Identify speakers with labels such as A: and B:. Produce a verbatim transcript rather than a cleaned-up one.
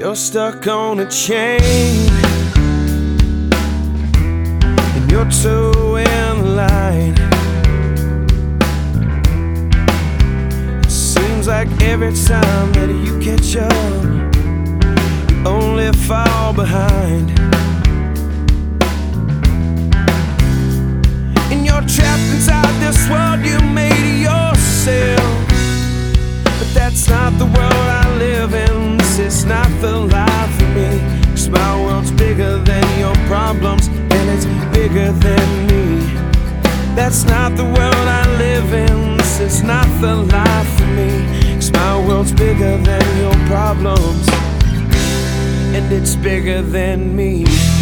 A: You're stuck on a chain, and you're towing the line. It seems like every time that you catch up, you only fall behind. And you're trapped inside this world you made yourself. But that's not the world I live in. This is not the life for me. 'Cause my world's bigger than your problems, and it's bigger than me. That's not the world I live in. This is not the life for me. 'Cause my world's bigger than your problems, and it's bigger than me.